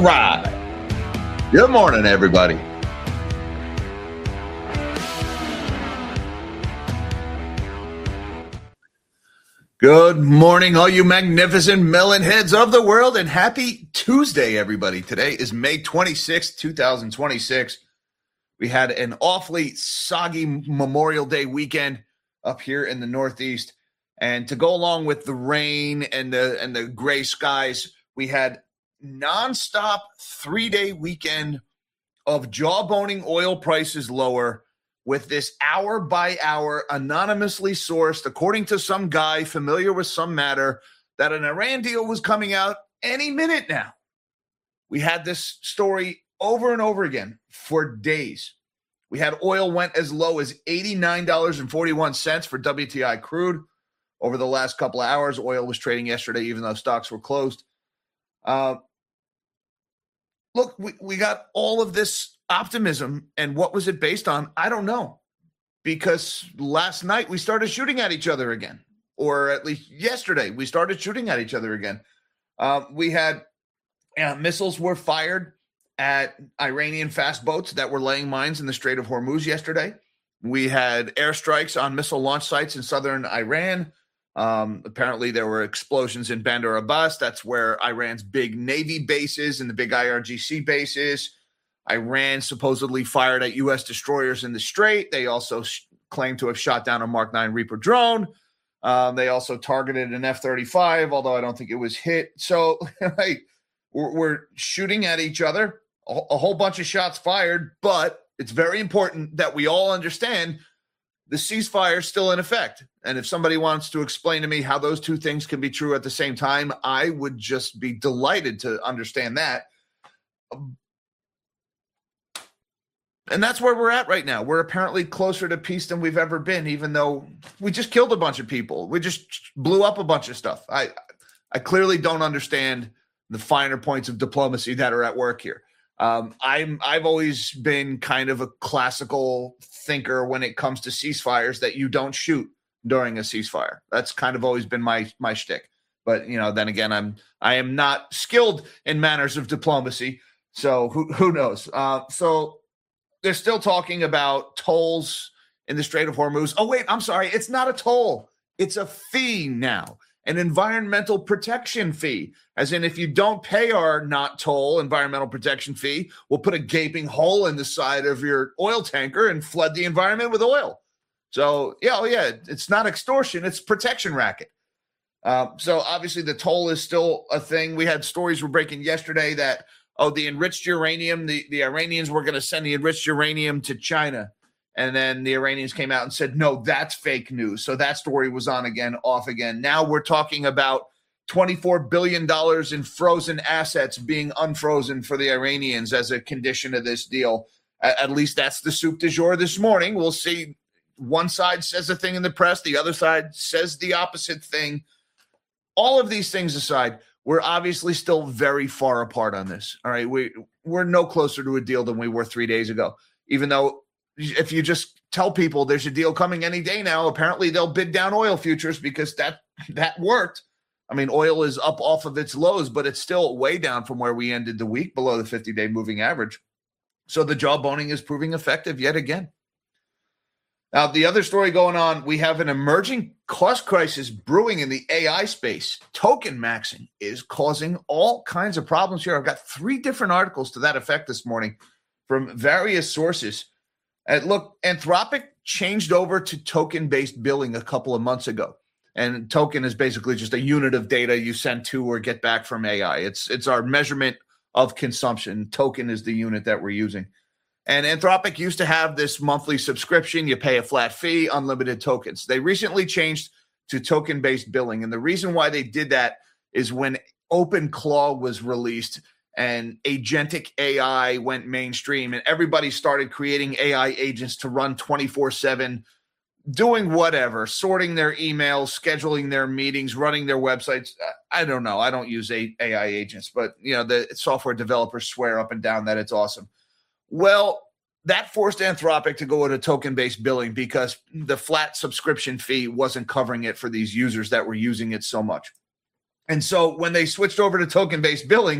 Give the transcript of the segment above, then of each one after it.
right. Good morning, everybody. Good morning, all you magnificent melon heads of the world, and happy Tuesday, everybody. Today is May 26th, 2026. We had an awfully soggy Memorial Day weekend up here in the Northeast. And to go along with the rain and the gray skies, we had nonstop 3-day weekend of jawboning oil prices lower, with this hour by hour anonymously sourced, according to some guy familiar with some matter, that an Iran deal was coming out any minute now. We had this story over and over again for days. We had oil went as low as $89.41 for WTI crude over the last couple of hours. Oil was trading yesterday, even though stocks were closed. Look, we got all of this optimism, and what was it based on? I don't know, because last night we started shooting at each other again, or at least yesterday we started shooting at each other again. We had missiles were fired at Iranian fast boats that were laying mines in the Strait of Hormuz yesterday. We had airstrikes on missile launch sites in southern Iran. Apparently there were explosions in Bandar Abbas. That's where Iran's big Navy base is and the big IRGC base is. Iran supposedly fired at U.S. destroyers in the Strait. They also claim to have shot down a Mark 9 Reaper drone. They also targeted an F-35, although I don't think it was hit. So we're shooting at each other, a whole bunch of shots fired, but it's very important that we all understand the ceasefire is still in effect. And if somebody wants to explain to me how those two things can be true at the same time, I would just be delighted to understand that. And that's where we're at right now. We're apparently closer to peace than we've ever been, even though we just killed a bunch of people. We just blew up a bunch of stuff. I clearly don't understand the finer points of diplomacy that are at work here. I've always been kind of a classical thinker when it comes to ceasefires, that you don't shoot during a ceasefire. That's kind of always been my shtick. But then again, I am not skilled in manners of diplomacy, so who knows? So they're still talking about tolls in the Strait of Hormuz. Oh wait, I'm sorry, it's not a toll; it's a fee now. An environmental protection fee, as in if you don't pay our not toll environmental protection fee, we'll put a gaping hole in the side of your oil tanker and flood the environment with oil. So, it's not extortion, it's protection racket. So obviously the toll is still a thing. We had stories were breaking yesterday that, the enriched uranium, the Iranians were going to send the enriched uranium to China. And then the Iranians came out and said, no, that's fake news. So that story was on again, off again. Now we're talking about $24 billion in frozen assets being unfrozen for the Iranians as a condition of this deal. At least that's the soup du jour this morning. We'll see. One side says a thing in the press. The other side says the opposite thing. All of these things aside, we're obviously still very far apart on this. All right. We're no closer to a deal than we were 3 days ago, even though if you just tell people there's a deal coming any day now, apparently they'll bid down oil futures because that worked. I mean, oil is up off of its lows, but it's still way down from where we ended the week, below the 50-day moving average. So the jawboning is proving effective yet again. Now, the other story going on, we have an emerging cost crisis brewing in the AI space. Token maxing is causing all kinds of problems here. I've got 3 different articles to that effect this morning from various sources. Look, Anthropic changed over to token-based billing a couple of months ago. And token is basically just a unit of data you send to or get back from AI. It's our measurement of consumption. Token is the unit that we're using. And Anthropic used to have this monthly subscription. You pay a flat fee, unlimited tokens. They recently changed to token-based billing. And the reason why they did that is when OpenClaw was released and agentic AI went mainstream and everybody started creating AI agents to run 24/7, doing whatever, sorting their emails, scheduling their meetings, running their websites. I don't know. I don't use AI agents, but the software developers swear up and down that it's awesome. Well, that forced Anthropic to go into token-based billing because the flat subscription fee wasn't covering it for these users that were using it so much. And so when they switched over to token-based billing,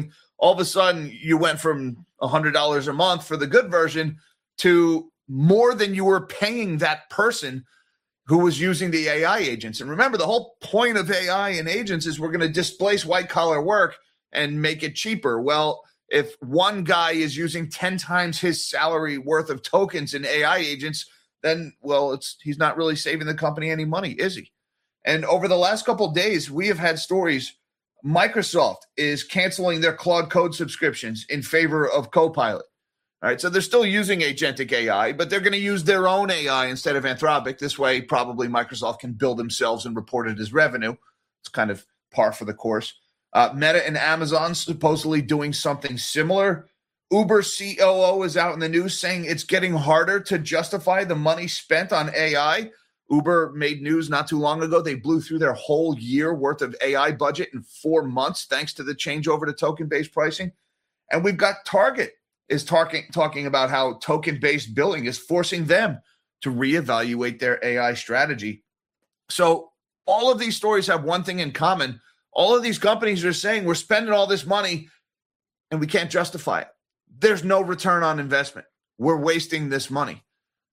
all of a sudden you went from $100 a month for the good version to more than you were paying that person who was using the AI agents. And remember, the whole point of AI and agents is we're going to displace white collar work and make it cheaper. Well, if one guy is using 10 times his salary worth of tokens in AI agents, then, well, he's not really saving the company any money, is he? And over the last couple of days, we have had stories. Microsoft is canceling their Claude Code subscriptions in favor of Copilot. All right, so they're still using agentic AI, but they're going to use their own AI instead of Anthropic. This way, probably Microsoft can bill themselves and report it as revenue. It's kind of par for the course. Meta and Amazon supposedly doing something similar. Uber COO is out in the news saying it's getting harder to justify the money spent on AI. Uber made news not too long ago. They blew through their whole year worth of AI budget in 4 months, thanks to the changeover to token-based pricing. And we've got Target is talking about how token-based billing is forcing them to reevaluate their AI strategy. So all of these stories have one thing in common. All of these companies are saying we're spending all this money and we can't justify it. There's no return on investment. We're wasting this money.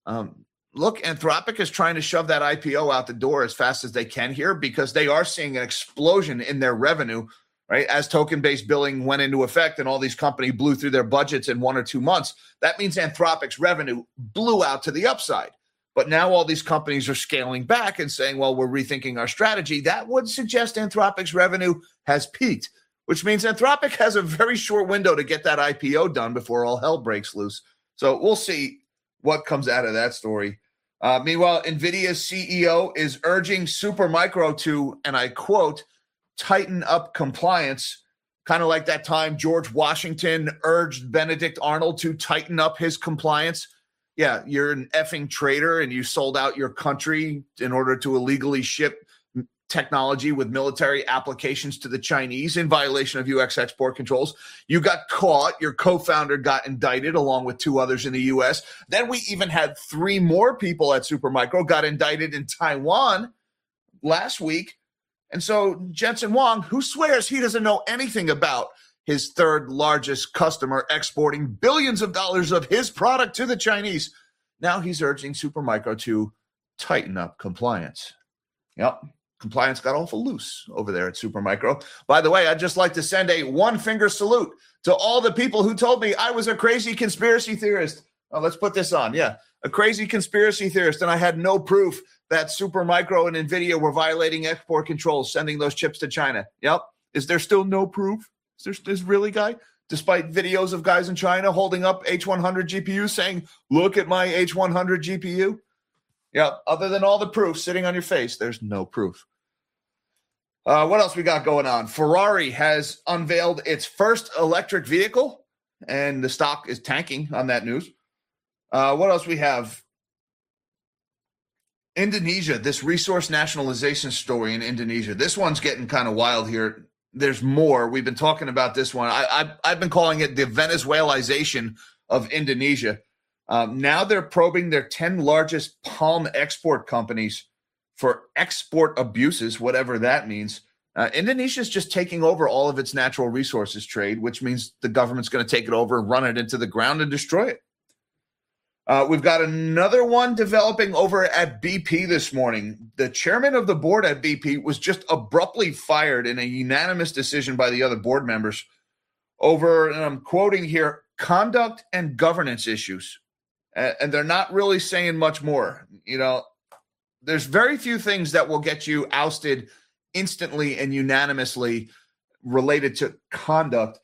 Look, Anthropic is trying to shove that IPO out the door as fast as they can here because they are seeing an explosion in their revenue, right? As token-based billing went into effect and all these companies blew through their budgets in 1 or 2 months, that means Anthropic's revenue blew out to the upside. But now all these companies are scaling back and saying, well, we're rethinking our strategy. That would suggest Anthropic's revenue has peaked, which means Anthropic has a very short window to get that IPO done before all hell breaks loose. So we'll see what comes out of that story. Meanwhile, NVIDIA's CEO is urging Supermicro to, and I quote, tighten up compliance, kind of like that time George Washington urged Benedict Arnold to tighten up his compliance. Yeah, you're an effing traitor and you sold out your country in order to illegally ship technology with military applications to the Chinese in violation of U.S. export controls. You got caught. Your co-founder got indicted along with 2 others in the U.S. Then we even had 3 more people at Supermicro got indicted in Taiwan last week. And so Jensen Huang, who swears he doesn't know anything about his 3rd largest customer exporting billions of dollars of his product to the Chinese, now he's urging Supermicro to tighten up compliance. Yep. Compliance got awful loose over there at Supermicro. By the way, I'd just like to send a 1-finger salute to all the people who told me I was a crazy conspiracy theorist. Oh, let's put this on. Yeah, a crazy conspiracy theorist, and I had no proof that Supermicro and NVIDIA were violating export controls, sending those chips to China. Yep. Is there still no proof? Is there really, guy? Despite videos of guys in China holding up H100 GPUs saying, look at my H100 GPU? Yeah, other than all the proof sitting on your face, there's no proof. What else we got going on? Ferrari has unveiled its first electric vehicle, and the stock is tanking on that news. What else we have? Indonesia, this resource nationalization story in Indonesia. This one's getting kind of wild here. There's more. We've been talking about this one. I've been calling it the Venezuelization of Indonesia. Now they're probing their 10 largest palm export companies for export abuses, whatever that means. Indonesia is just taking over all of its natural resources trade, which means the government's going to take it over, run it into the ground, and destroy it. We've got another one developing over at BP this morning. The chairman of the board at BP was just abruptly fired in a unanimous decision by the other board members over, and I'm quoting here, conduct and governance issues. And they're not really saying much more. You know, there's very few things that will get you ousted instantly and unanimously related to conduct.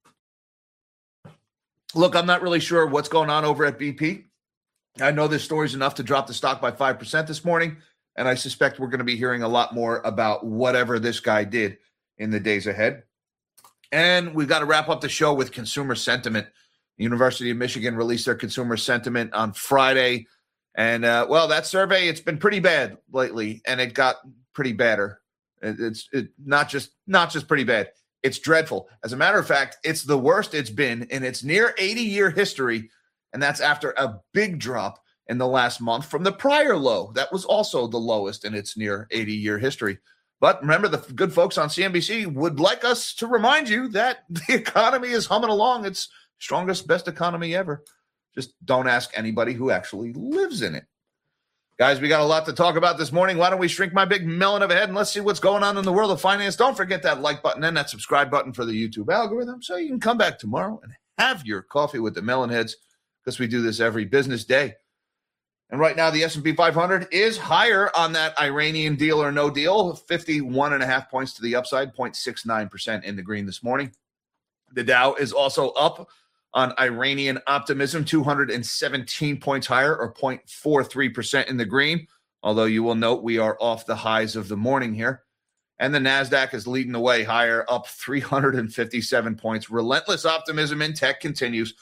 Look, I'm not really sure what's going on over at BP. I know this story's enough to drop the stock by 5% this morning, and I suspect we're going to be hearing a lot more about whatever this guy did in the days ahead. And we've got to wrap up the show with consumer sentiment. The University of Michigan released their consumer sentiment on Friday. And, well, that survey, it's been pretty bad lately, and it got pretty badder. It's not just pretty bad. It's dreadful. As a matter of fact, it's the worst it's been in its near 80-year history, and that's after a big drop in the last month from the prior low. That was also the lowest in its near 80-year history. But remember, the good folks on CNBC would like us to remind you that the economy is humming along. It's strongest, best economy ever. Just don't ask anybody who actually lives in it. Guys, we got a lot to talk about this morning. Why don't we shrink my big melon of a head and let's see what's going on in the world of finance. Don't forget that like button and that subscribe button for the YouTube algorithm so you can come back tomorrow and have your coffee with the melon heads, because we do this every business day. And right now, the S&P 500 is higher on that Iranian deal or no deal, 51.5 points to the upside, 0.69% in the green this morning. The Dow is also up on Iranian optimism, 217 points higher, or 0.43% in the green, although you will note we are off the highs of the morning here. And the NASDAQ is leading the way higher, up 357 points. Relentless optimism in tech continues,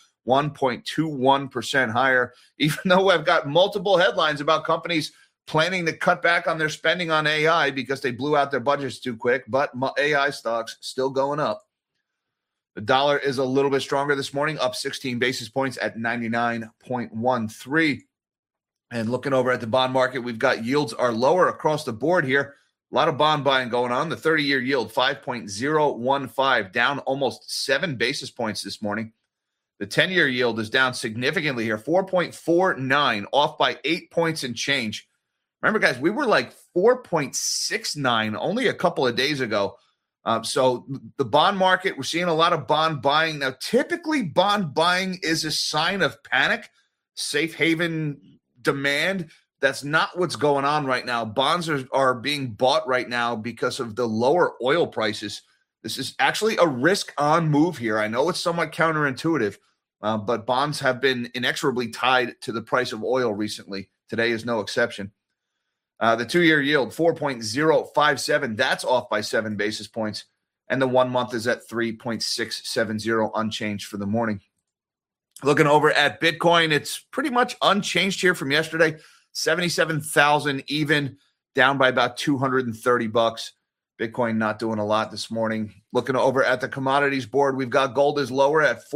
1.21% higher, even though I've got multiple headlines about companies planning to cut back on their spending on AI because they blew out their budgets too quick, but AI stocks still going up. The dollar is a little bit stronger this morning, up 16 basis points at 99.13. And looking over at the bond market, we've got yields are lower across the board here. A lot of bond buying going on. The 30-year yield, 5.015, down almost 7 basis points this morning. The 10-year yield is down significantly here, 4.49, off by 8 points and change. Remember, guys, we were like 4.69 only a couple of days ago. So the bond market, we're seeing a lot of bond buying. Now, typically, bond buying is a sign of panic, safe haven demand. That's not what's going on right now. Bonds are being bought right now because of the lower oil prices. This is actually a risk-on move here. I know it's somewhat counterintuitive, but bonds have been inexorably tied to the price of oil recently. Today is no exception. The 2-year yield, 4.057. That's off by 7 basis points. And the 1 month is at 3.670, unchanged for the morning. Looking over at Bitcoin, it's pretty much unchanged here from yesterday. 77,000 even, down by about $230. Bitcoin not doing a lot this morning. Looking over at the commodities board, we've got gold is lower at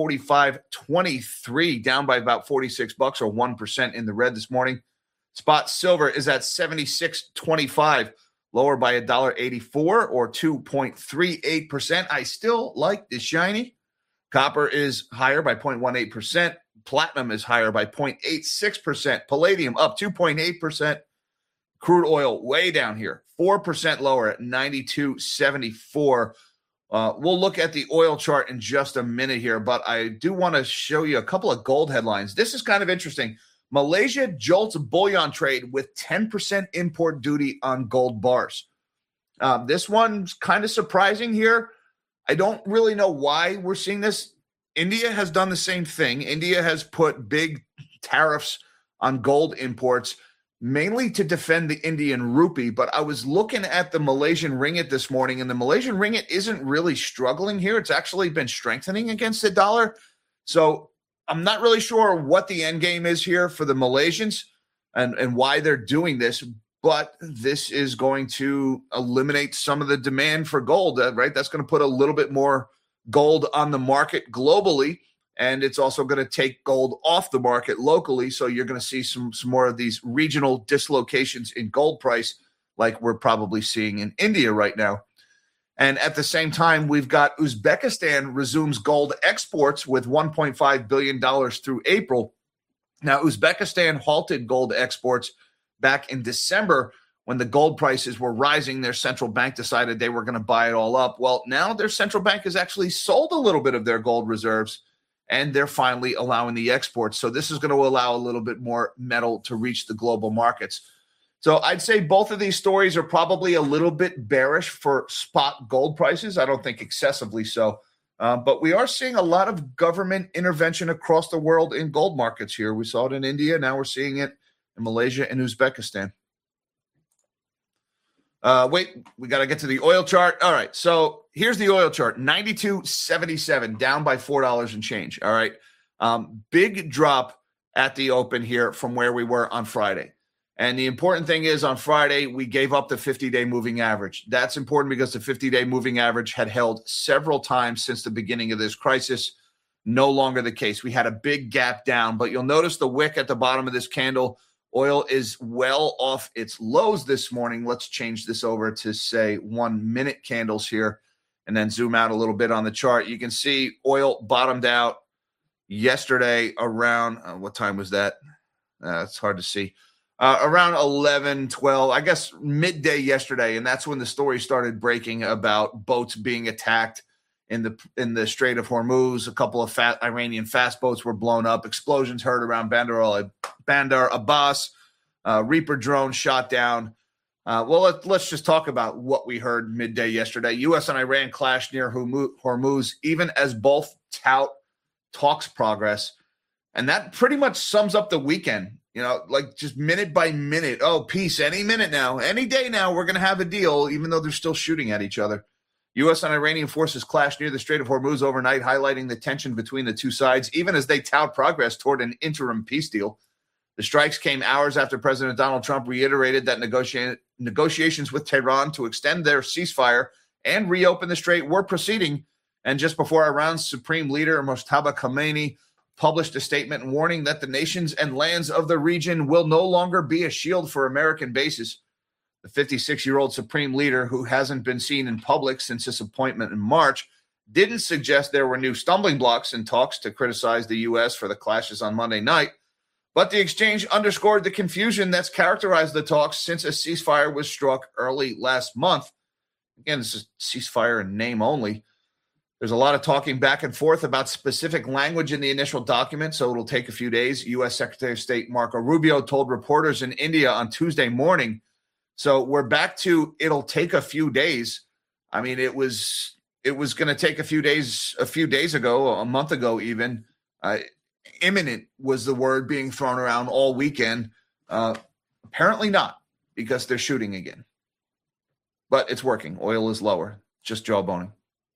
45.23, down by about $46 or 1% in the red this morning. Spot silver is at 76.25, lower by $1.84 or 2.38%. I still like the shiny. Copper is higher by 0.18%. Platinum is higher by 0.86%. Palladium up 2.8%. Crude oil way down here, 4% lower at 92.74. We'll look at the oil chart in just a minute here, but I do want to show you a couple of gold headlines. This is kind of interesting. Malaysia jolts bullion trade with 10% import duty on gold bars. This one's kind of surprising here. I don't really know why we're seeing this. India has done the same thing. India has put big tariffs on gold imports, mainly to defend the Indian rupee. But I was looking at the Malaysian ringgit this morning, and the Malaysian ringgit isn't really struggling here. It's actually been strengthening against the dollar. So I'm not really sure what the end game is here for the Malaysians and why they're doing this, but this is going to eliminate some of the demand for gold, right? That's going to put a little bit more gold on the market globally, and it's also going to take gold off the market locally. So you're going to see some more of these regional dislocations in gold price like we're probably seeing in India right now. And at the same time, we've got Uzbekistan resumes gold exports with $1.5 billion through April. Now, Uzbekistan halted gold exports back in December when the gold prices were rising. Their central bank decided they were going to buy it all up. Well, now their central bank has actually sold a little bit of their gold reserves, and they're finally allowing the exports. So this is going to allow a little bit more metal to reach the global markets. So I'd say both of these stories are probably a little bit bearish for spot gold prices. I don't think excessively so. But we are seeing a lot of government intervention across the world in gold markets here. We saw it in India. Now we're seeing it in Malaysia and Uzbekistan. Wait, we got to get to the oil chart. All right. So here's the oil chart, 92.77, down by $4 and change. All right. Big drop at the open here from where we were on Friday. And the important thing is on Friday, we gave up the 50-day moving average. That's important because the 50-day moving average had held several times since the beginning of this crisis. No longer the case. We had a big gap down, but you'll notice the wick at the bottom of this candle Oil is well off its lows this morning. Let's change this over to, say, 1 minute candles here and then zoom out a little bit on the chart. You can see oil bottomed out yesterday around, what time was that? It's hard to see. Around 11, 12, I guess midday yesterday, and that's when the story started breaking about boats being attacked in the Strait of Hormuz. A couple of Iranian fast boats were blown up. Explosions heard around Bandar Abbas. Reaper drone shot down. Let's just talk about what we heard midday yesterday. U.S. and Iran clashed near Hormuz, even as both tout talks progress. And that pretty much sums up the weekend. Like just minute by minute. Oh, peace any minute now. Any day now, we're going to have a deal, even though they're still shooting at each other. U.S. and Iranian forces clashed near the Strait of Hormuz overnight, highlighting the tension between the two sides, even as they tout progress toward an interim peace deal. The strikes came hours after President Donald Trump reiterated that negotiations with Tehran to extend their ceasefire and reopen the strait were proceeding, and just before Iran's supreme leader, Mojtaba Khamenei, published a statement warning that the nations and lands of the region will no longer be a shield for American bases. The 56-year-old supreme leader, who hasn't been seen in public since his appointment in March, didn't suggest there were new stumbling blocks in talks to criticize the U.S. for the clashes on Monday night. But the exchange underscored the confusion that's characterized the talks since a ceasefire was struck early last month. Again, this is ceasefire in name only. There's a lot of talking back and forth about specific language in the initial document, so it'll take a few days. U.S. Secretary of State Marco Rubio told reporters in India on Tuesday morning. So we're back to it'll take a few days. I mean, it was going to take a few days ago, a month ago even. Imminent was the word being thrown around all weekend. Apparently not, because they're shooting again. But it's working. Oil is lower. Just jawboning.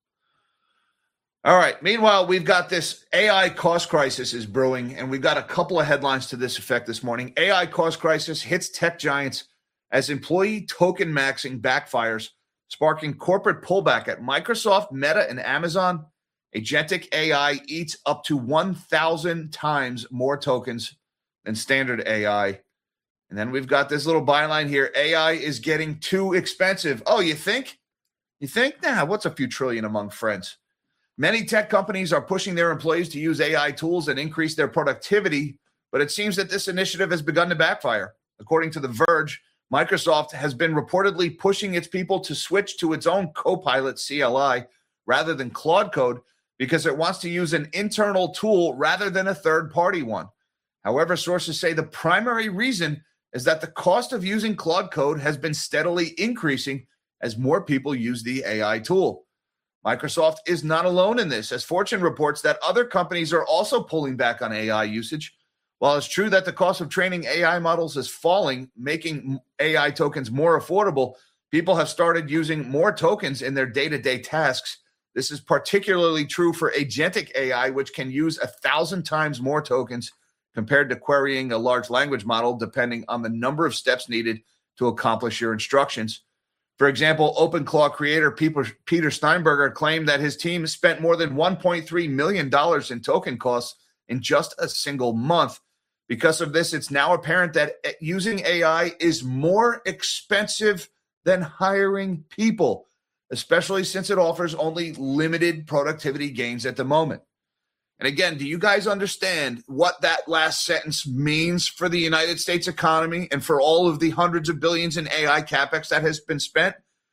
All right. Meanwhile, we've got this AI cost crisis is brewing, and we've got a couple of headlines to this effect this morning. AI cost crisis hits tech giants as employee token maxing backfires, sparking corporate pullback at Microsoft, Meta, and Amazon. Agentic AI eats up to 1,000 times more tokens than standard AI. And then we've got this little byline here. AI is getting too expensive. Oh, you think? You think? Nah, what's a few trillion among friends? Many tech companies are pushing their employees to use AI tools and increase their productivity, but it seems that this initiative has begun to backfire. According to The Verge, Microsoft has been reportedly pushing its people to switch to its own Copilot CLI rather than Claude Code because it wants to use an internal tool rather than a third-party one. However, sources say the primary reason is that the cost of using Claude Code has been steadily increasing as more people use the AI tool. Microsoft is not alone in this, as Fortune reports that other companies are also pulling back on AI usage. While it's true that the cost of training AI models is falling, making AI tokens more affordable, people have started using more tokens in their day-to-day tasks. This is particularly true for agentic AI, which can use 1,000 times more tokens compared to querying a large language model, depending on the number of steps needed to accomplish your instructions. For example, OpenClaw creator Peter Steinberger claimed that his team spent more than $1.3 million in token costs in just a single month. Because of this, it's now apparent that using AI is more expensive than hiring people, especially since it offers only limited productivity gains at the moment. And again, do you guys understand what that last sentence means for the United States economy and for all of the hundreds of billions in AI capex that has been spent?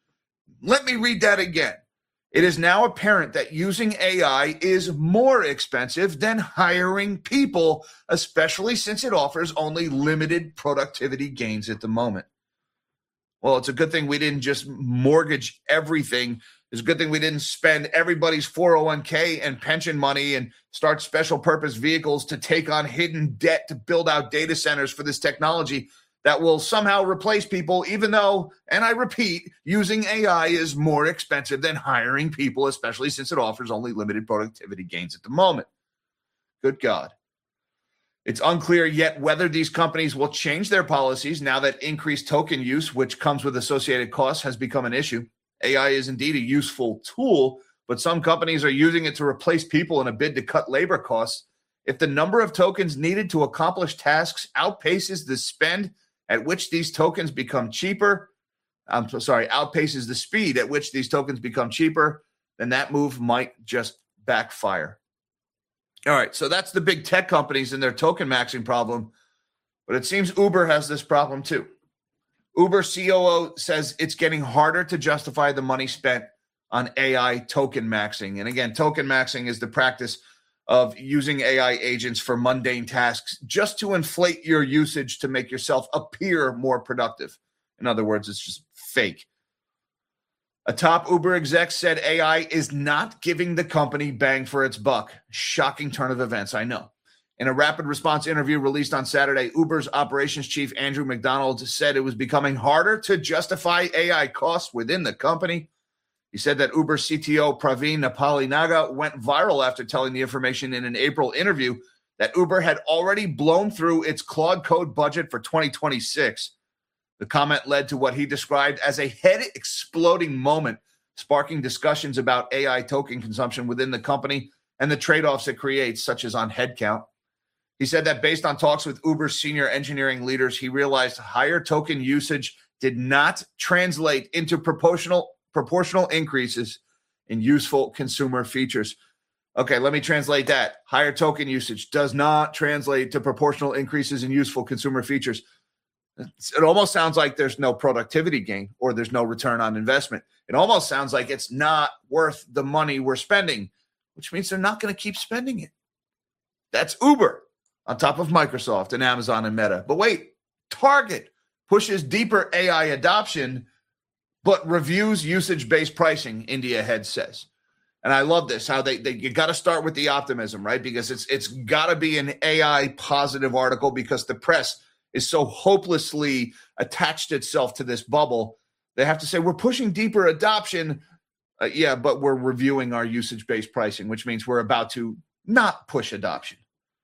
Let me read that again. It is now apparent that using AI is more expensive than hiring people, especially since it offers only limited productivity gains at the moment. Well, it's a good thing we didn't just mortgage everything. It's a good thing we didn't spend everybody's 401k and pension money and start special purpose vehicles to take on hidden debt to build out data centers for this technology that will somehow replace people, even though, and I repeat, using AI is more expensive than hiring people, especially since it offers only limited productivity gains at the moment. Good God. It's unclear yet whether these companies will change their policies now that increased token use, which comes with associated costs, has become an issue. AI is indeed a useful tool, but some companies are using it to replace people in a bid to cut labor costs. If the number of tokens needed to accomplish tasks outpaces the spend at which these tokens become cheaper, outpaces the speed at which these tokens become cheaper, then that move might just backfire. All right, so that's the big tech companies and their token maxing problem. But it seems Uber has this problem too. Uber COO says it's getting harder to justify the money spent on AI token maxing. And again, token maxing is the practice of using AI agents for mundane tasks just to inflate your usage to make yourself appear more productive. In other words, it's just fake. A top Uber exec said AI is not giving the company bang for its buck. Shocking turn of events, I know. In a rapid response interview released on Saturday, Uber's operations chief, Andrew McDonald, said it was becoming harder to justify AI costs within the company. He said that Uber CTO Praveen Napalinaga went viral after telling the information in an April interview that Uber had already blown through its Claude Code budget for 2026. The comment led to what he described as a head-exploding moment, sparking discussions about AI token consumption within the company and the trade-offs it creates, such as on headcount. He said that based on talks with Uber's senior engineering leaders, he realized higher token usage did not translate into proportional increases in useful consumer features. Okay, let me translate that. Higher token usage does not translate to proportional increases in useful consumer features. It almost sounds like there's no productivity gain or there's no return on investment. It almost sounds like it's not worth the money we're spending, which means they're not going to keep spending it. That's Uber on top of Microsoft and Amazon and Meta. But wait, Target pushes deeper AI adoption, but reviews usage-based pricing, India Head says. And I love this, how you got to start with the optimism, right? Because it's got to be an AI positive article because the press is so hopelessly attached itself to this bubble. They have to say, we're pushing deeper adoption. But we're reviewing our usage-based pricing, which means we're about to not push adoption.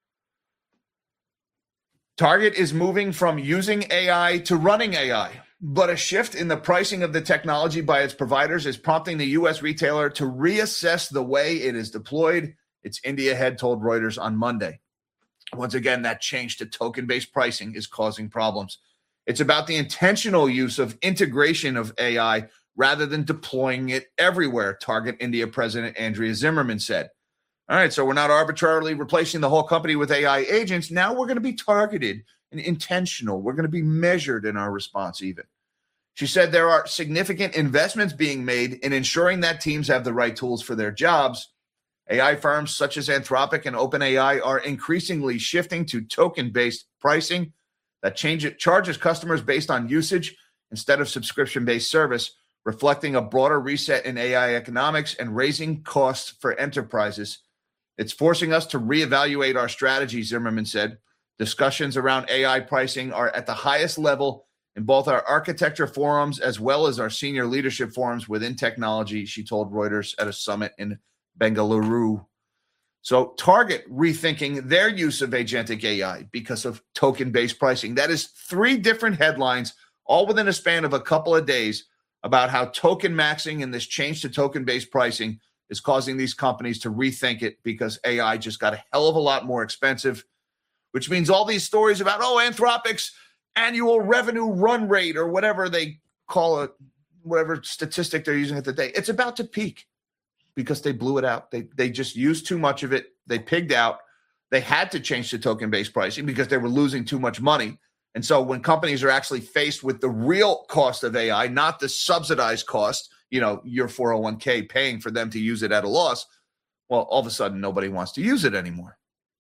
Target is moving from using AI to running AI, but a shift in the pricing of the technology by its providers is prompting the U.S. retailer to reassess the way it is deployed, its India head told Reuters on Monday. Once again, that change to token-based pricing is causing problems. It's about the intentional use of integration of AI rather than deploying it everywhere, Target India President Andrea Zimmerman said. All right, so we're not arbitrarily replacing the whole company with AI agents. Now we're going to be targeted and intentional. We're going to be measured in our response even. She said there are significant investments being made in ensuring that teams have the right tools for their jobs. AI firms such as Anthropic and OpenAI are increasingly shifting to token-based pricing that charges customers based on usage instead of subscription-based service, reflecting a broader reset in AI economics and raising costs for enterprises. It's forcing us to reevaluate our strategy, Zimmerman said. Discussions around AI pricing are at the highest level in both our architecture forums as well as our senior leadership forums within technology, she told Reuters at a summit in Bengaluru. So Target rethinking their use of agentic AI because of token-based pricing. That is 3 different headlines, all within a span of a couple of days, about how token maxing and this change to token-based pricing is causing these companies to rethink it because AI just got a hell of a lot more expensive, which means all these stories about, Anthropic's annual revenue run rate or whatever they call it, whatever statistic they're using at the day, it's about to peak because they blew it out. They just used too much of it. They pigged out. They had to change to token-based pricing because they were losing too much money. And so when companies are actually faced with the real cost of AI, not the subsidized cost, your 401k paying for them to use it at a loss, well, all of a sudden nobody wants to use it anymore.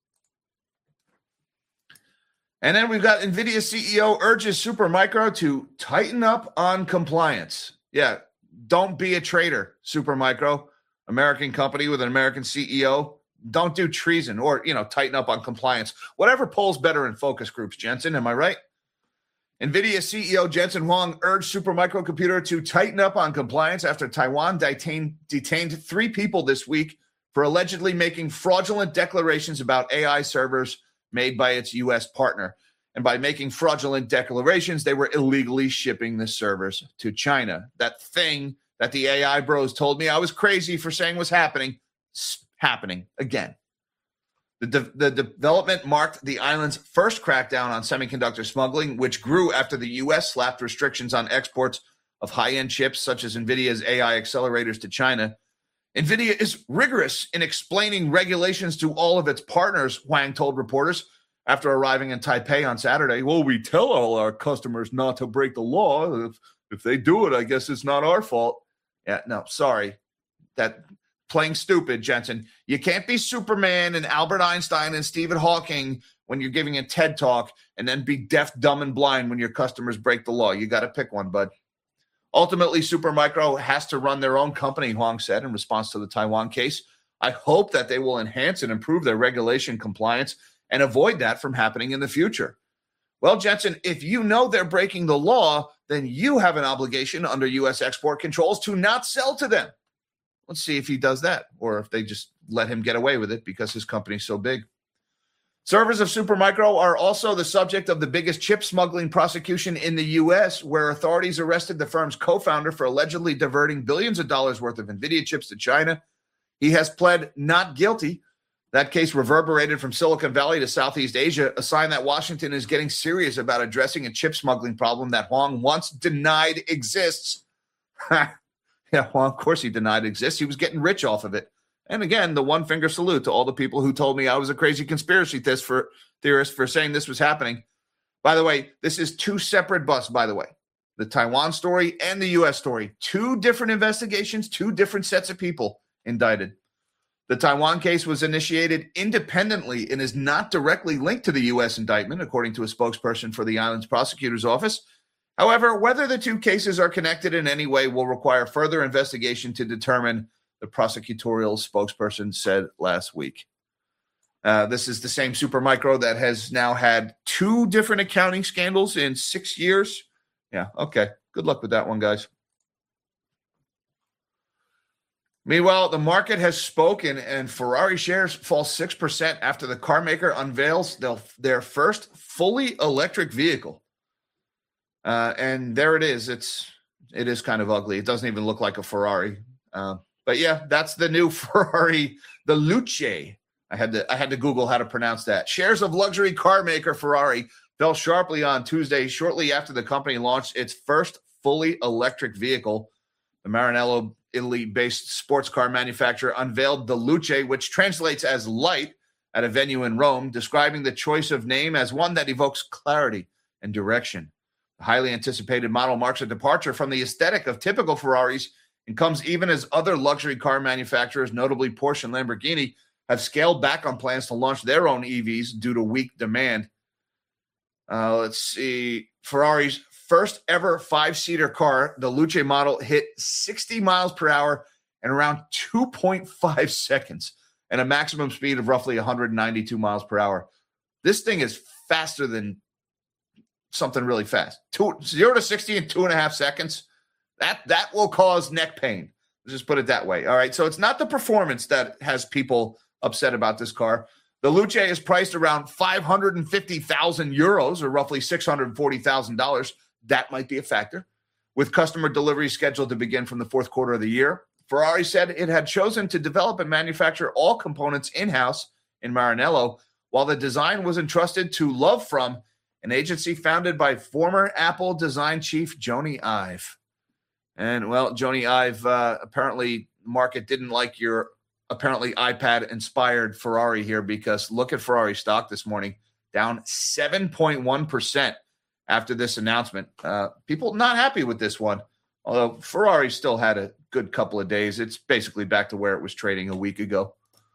And then we've got NVIDIA CEO urges Supermicro to tighten up on compliance. Yeah, don't be a traitor, Supermicro, American company with an American CEO. Don't do treason or, tighten up on compliance. Whatever polls better in focus groups, Jensen, am I right? NVIDIA CEO Jensen Huang urged Supermicro Computer to tighten up on compliance after Taiwan detained 3 people this week for allegedly making fraudulent declarations about AI servers made by its U.S. partner. And by making fraudulent declarations, they were illegally shipping the servers to China. That thing that the AI bros told me I was crazy for saying was happening, it's happening again. The development marked the island's first crackdown on semiconductor smuggling, which grew after the U.S. slapped restrictions on exports of high-end chips such as NVIDIA's AI accelerators to China. NVIDIA is rigorous in explaining regulations to all of its partners, Huang told reporters after arriving in Taipei on Saturday. Well, we tell all our customers not to break the law. If they do it, I guess it's not our fault. Yeah, no, sorry. That playing stupid, Jensen. You can't be Superman and Albert Einstein and Stephen Hawking when you're giving a TED Talk and then be deaf, dumb, and blind when your customers break the law. You got to pick one, bud. Ultimately, Supermicro has to run their own company, Huang said in response to the Taiwan case. I hope that they will enhance and improve their regulation compliance and avoid that from happening in the future. Well, Jensen, if you know they're breaking the law, then you have an obligation under U.S. export controls to not sell to them. Let's see if he does that, or if they just let him get away with it because his company's so big. Servers of Supermicro are also the subject of the biggest chip smuggling prosecution in the U.S., where authorities arrested the firm's co-founder for allegedly diverting billions of dollars worth of NVIDIA chips to China. He has pled not guilty. That case reverberated from Silicon Valley to Southeast Asia, a sign that Washington is getting serious about addressing a chip smuggling problem that Huang once denied exists. Yeah, well, of course he denied exists. He was getting rich off of it. And again, the one finger salute to all the people who told me I was a crazy conspiracy theorist for saying this was happening. By the way, this is two separate busts, by the way. The Taiwan story and the U.S. story. Two different investigations, two different sets of people indicted. The Taiwan case was initiated independently and is not directly linked to the U.S. indictment, according to a spokesperson for the island's prosecutor's office. However, whether the two cases are connected in any way will require further investigation to determine, the prosecutorial spokesperson said last week. This is the same Supermicro that has now had two different accounting scandals in 6 years. Yeah, okay. Good luck with that one, guys. Meanwhile, the market has spoken, and Ferrari shares fall 6% after the car maker unveils their first fully electric vehicle. And there it is. It is kind of ugly. It doesn't even look like a Ferrari. But yeah, that's the new Ferrari, the Luce. I had to Google how to pronounce that. Shares of luxury car maker Ferrari fell sharply on Tuesday, shortly after the company launched its first fully electric vehicle. The Maranello, Italy-based sports car manufacturer, unveiled the Luce, which translates as light, at a venue in Rome, describing the choice of name as one that evokes clarity and direction. The highly anticipated model marks a departure from the aesthetic of typical Ferraris and comes even as other luxury car manufacturers, notably Porsche and Lamborghini, have scaled back on plans to launch their own EVs due to weak demand. Let's see. Ferrari's first ever five-seater car, the Luce model, hit 60 miles per hour in around 2.5 seconds and a maximum speed of roughly 192 miles per hour. This thing is faster than something really fast. 0 to 60 in 2.5 seconds. That will cause neck pain. Let's just put it that way. All right. So it's not the performance that has people upset about this car. The Luce is priced around 550,000 euros, or roughly $640,000. That might be a factor. With customer deliveries scheduled to begin from the fourth quarter of the year, Ferrari said it had chosen to develop and manufacture all components in-house in Maranello, while the design was entrusted to Love From, an agency founded by former Apple design chief Jony Ive. And, well, Jony Ive, apparently market didn't like your apparently iPad-inspired Ferrari here, because look at Ferrari stock this morning, down 7.1% after this announcement. People not happy with this one, although Ferrari still had a good couple of days. It's basically back to where it was trading a week ago.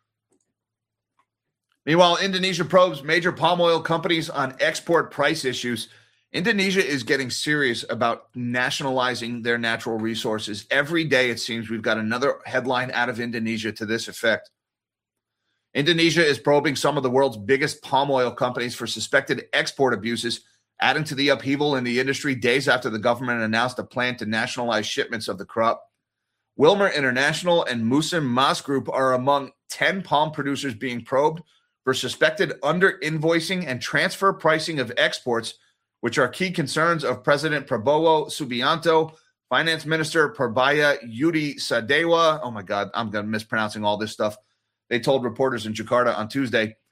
Meanwhile, Indonesia probes major palm oil companies on export price issues. Indonesia is getting serious about nationalizing their natural resources. Every day, it seems, we've got another headline out of Indonesia to this effect. Indonesia is probing some of the world's biggest palm oil companies for suspected export abuses, adding to the upheaval in the industry days after the government announced a plan to nationalize shipments of the crop. Wilmer International and Musim Mas Group are among 10 palm producers being probed for suspected under-invoicing and transfer pricing of exports, which are key concerns of President Prabowo Subianto, Finance Minister Purbaya Yudi Sadewa. Oh, my God, I'm mispronouncing all this stuff. They told reporters in Jakarta on Tuesday.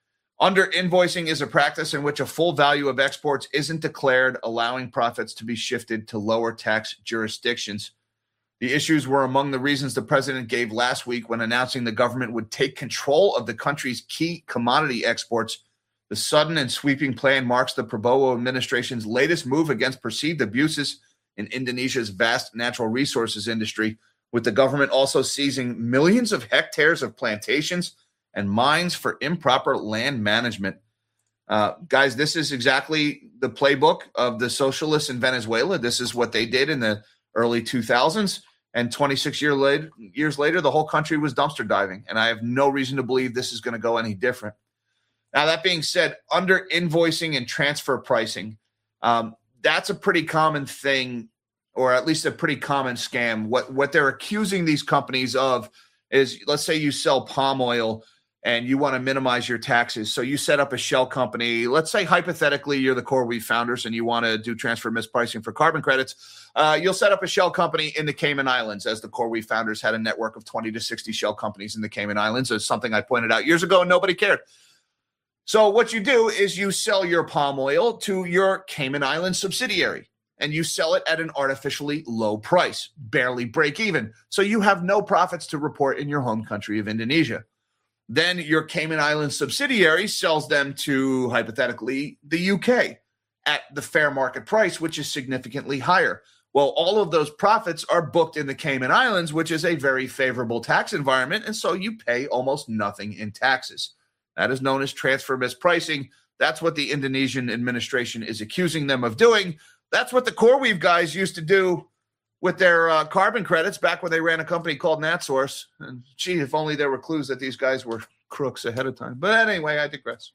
Under invoicing is a practice in which a full value of exports isn't declared, allowing profits to be shifted to lower tax jurisdictions. The issues were among the reasons the president gave last week when announcing the government would take control of the country's key commodity exports. The sudden and sweeping plan marks the Prabowo administration's latest move against perceived abuses in Indonesia's vast natural resources industry, with the government also seizing millions of hectares of plantations and mines for improper land management. Guys, this is exactly the playbook of the socialists in Venezuela. This is what they did in the early 2000s. And 26 years later, the whole country was dumpster diving. And I have no reason to believe this is going to go any different. Now, that being said, under invoicing and transfer pricing, that's a pretty common thing, or at least a pretty common scam. What they're accusing these companies of is, let's say you sell palm oil and you want to minimize your taxes. So you set up a shell company. Let's say hypothetically you're the CoreWeave founders and you want to do transfer mispricing for carbon credits. You'll set up a shell company in the Cayman Islands, as the CoreWeave founders had a network of 20 to 60 shell companies in the Cayman Islands. It's something I pointed out years ago and nobody cared. So what you do is you sell your palm oil to your Cayman Island subsidiary, and you sell it at an artificially low price, barely break even. So you have no profits to report in your home country of Indonesia. Then your Cayman Islands subsidiary sells them to, hypothetically, the UK at the fair market price, which is significantly higher. Well, all of those profits are booked in the Cayman Islands, which is a very favorable tax environment, and so you pay almost nothing in taxes. That is known as transfer mispricing. That's what the Indonesian administration is accusing them of doing. That's what the CoreWeave guys used to do with their carbon credits back when they ran a company called NatSource. And gee, if only there were clues that these guys were crooks ahead of time. But anyway, I digress.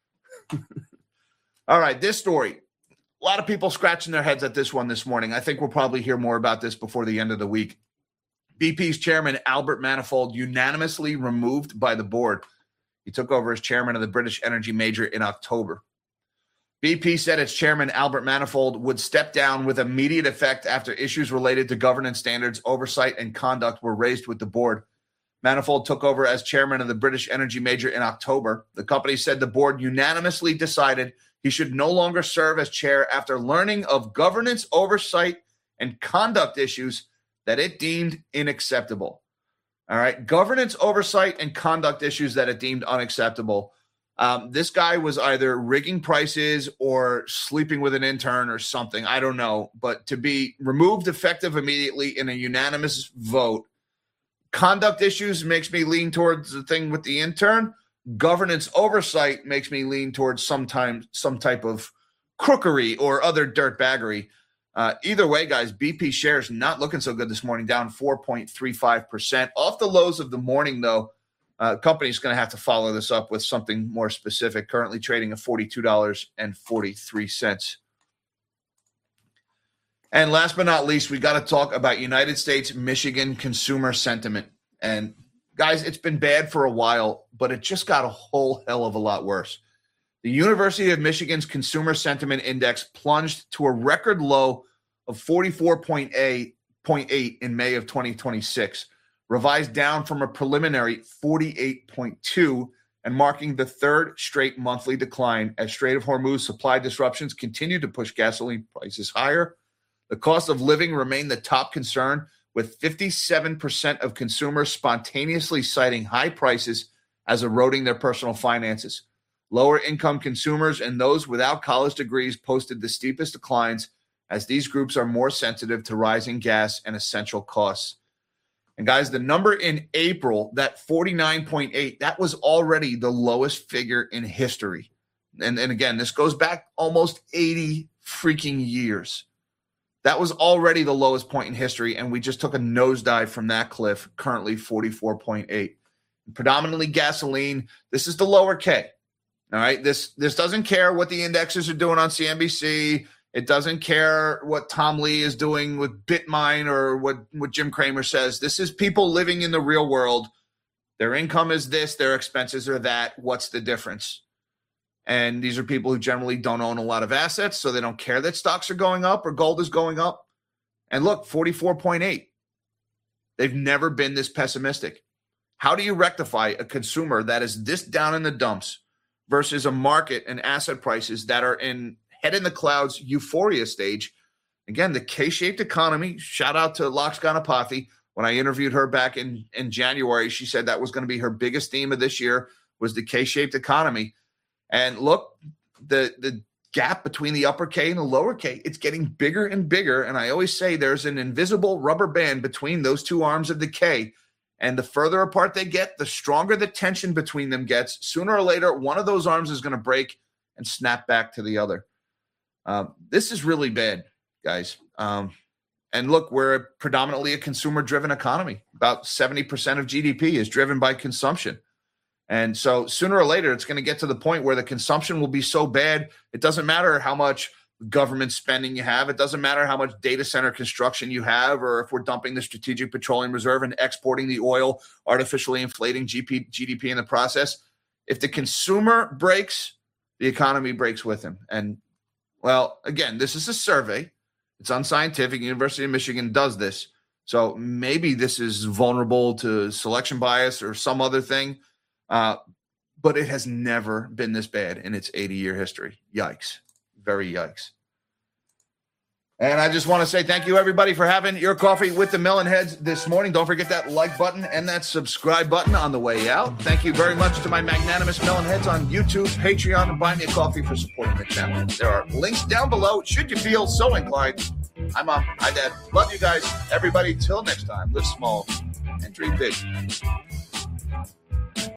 All right, this story. A lot of people scratching their heads at this one this morning. I think we'll probably hear more about this before the end of the week. BP's chairman, Albert Manifold, unanimously removed by the board. He took over as chairman of the British energy major in October. BP said its chairman, Albert Manifold, would step down with immediate effect after issues related to governance standards, oversight, and conduct were raised with the board. Manifold took over as chairman of the British energy major in October. The company said the board unanimously decided he should no longer serve as chair after learning of governance, oversight, and conduct issues that it deemed unacceptable. All right, governance, oversight, and conduct issues that it deemed unacceptable. This guy was either rigging prices or sleeping with an intern or something. I don't know. But to be removed effective immediately in a unanimous vote, conduct issues makes me lean towards the thing with the intern. Governance oversight makes me lean towards some type of crookery or other dirtbaggery. Either way, guys, BP shares not looking so good this morning, down 4.35%. Off the lows of the morning, though. Company's going to have to follow this up with something more specific, currently trading at $42.43. And last but not least, we got to talk about United States, Michigan consumer sentiment. And guys, it's been bad for a while, but it just got a whole hell of a lot worse. The University of Michigan's consumer sentiment index plunged to a record low of 44.8 in May of 2026. Revised down from a preliminary 48.2 and marking the third straight monthly decline as Strait of Hormuz supply disruptions continue to push gasoline prices higher. The cost of living remained the top concern, with 57% of consumers spontaneously citing high prices as eroding their personal finances. Lower income consumers and those without college degrees posted the steepest declines, as these groups are more sensitive to rising gas and essential costs. And guys, the number in April, that 49.8, that was already the lowest figure in history. And again, this goes back almost 80 freaking years. That was already the lowest point in history, and we just took a nosedive from that cliff, currently 44.8. Predominantly gasoline. This is the lower K. All right, this doesn't care what the indexes are doing on CNBC. It doesn't care what Tom Lee is doing with Bitmine or what Jim Cramer says. This is people living in the real world. Their income is this, their expenses are that. What's the difference? And these are people who generally don't own a lot of assets, so they don't care that stocks are going up or gold is going up. And look, 44.8. They've never been this pessimistic. How do you rectify a consumer that is this down in the dumps versus a market and asset prices that are in head in the clouds euphoria stage. Again, the K-shaped economy, shout out to Lax Ganapathy. When I interviewed her back in January, she said that was going to be her biggest theme of this year was the K-shaped economy. And look, the gap between the upper K and the lower K, it's getting bigger and bigger. And I always say there's an invisible rubber band between those two arms of the K. And the further apart they get, the stronger the tension between them gets. Sooner or later, one of those arms is going to break and snap back to the other. This is really bad, guys. And look, we're predominantly a consumer-driven economy. About 70% of GDP is driven by consumption. And so sooner or later, it's going to get to the point where the consumption will be so bad, it doesn't matter how much government spending you have. It doesn't matter how much data center construction you have, or if we're dumping the Strategic Petroleum Reserve and exporting the oil, artificially inflating GDP in the process. If the consumer breaks, the economy breaks with him. And, well, again, this is a survey. It's unscientific. University of Michigan does this. So maybe this is vulnerable to selection bias or some other thing. But it has never been this bad in its 80-year history. Yikes. Very yikes. And I just want to say thank you, everybody, for having your coffee with the Melonheads this morning. Don't forget that like button and that subscribe button on the way out. Thank you very much to my magnanimous Melonheads on YouTube, Patreon, and Buy Me a Coffee for supporting the channel. There are links down below should you feel so inclined. Hi, Mom. Hi, Dad. Love you guys. Everybody, till next time, live small and dream big.